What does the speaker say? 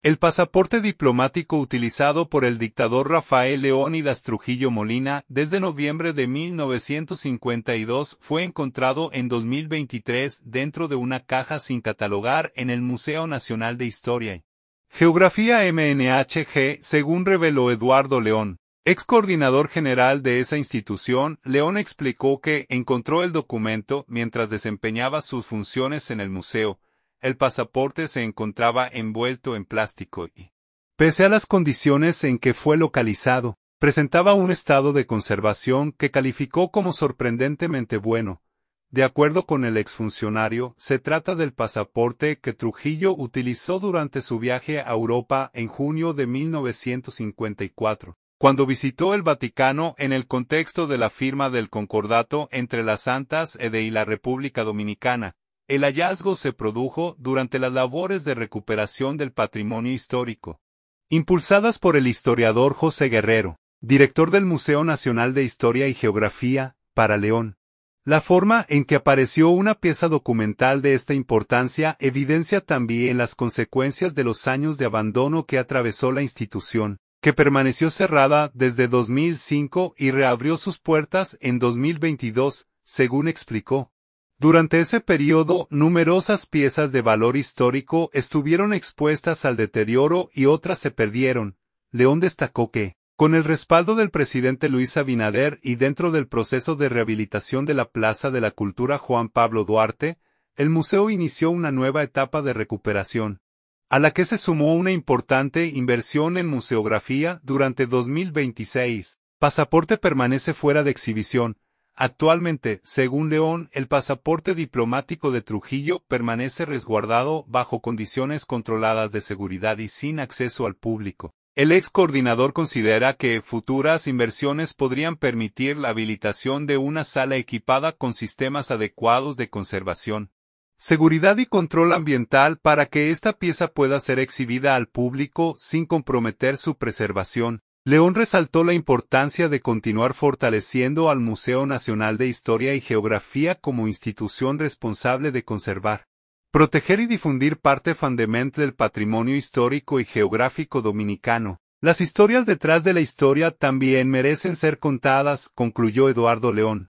El pasaporte diplomático utilizado por el dictador Rafael Leónidas Trujillo Molina desde noviembre de 1952 fue encontrado en 2023 dentro de una caja sin catalogar en el Museo Nacional de Historia y Geografía MNHG, según reveló Eduardo León, ex coordinador general de esa institución. León explicó que encontró el documento mientras desempeñaba sus funciones en el museo. El pasaporte se encontraba envuelto en plástico y, pese a las condiciones en que fue localizado, presentaba un estado de conservación que calificó como sorprendentemente bueno. De acuerdo con el exfuncionario, se trata del pasaporte que Trujillo utilizó durante su viaje a Europa en junio de 1954, cuando visitó el Vaticano en el contexto de la firma del concordato entre la Santa Sede y la República Dominicana. El hallazgo se produjo durante las labores de recuperación del patrimonio histórico, impulsadas por el historiador José Guerrero, director del Museo Nacional de Historia y Geografía, para León. La forma en que apareció una pieza documental de esta importancia evidencia también las consecuencias de los años de abandono que atravesó la institución, que permaneció cerrada desde 2005 y reabrió sus puertas en 2022, según explicó. Durante ese periodo, numerosas piezas de valor histórico estuvieron expuestas al deterioro y otras se perdieron. León destacó que, con el respaldo del presidente Luis Abinader y dentro del proceso de rehabilitación de la Plaza de la Cultura Juan Pablo Duarte, el museo inició una nueva etapa de recuperación, a la que se sumó una importante inversión en museografía durante 2026. Pasaporte permanece fuera de exhibición. Actualmente, según León, el pasaporte diplomático de Trujillo permanece resguardado bajo condiciones controladas de seguridad y sin acceso al público. El ex coordinador considera que futuras inversiones podrían permitir la habilitación de una sala equipada con sistemas adecuados de conservación, seguridad y control ambiental para que esta pieza pueda ser exhibida al público sin comprometer su preservación. León resaltó la importancia de continuar fortaleciendo al Museo Nacional de Historia y Geografía como institución responsable de conservar, proteger y difundir parte fundamental del patrimonio histórico y geográfico dominicano. Las historias detrás de la historia también merecen ser contadas, concluyó Eduardo León.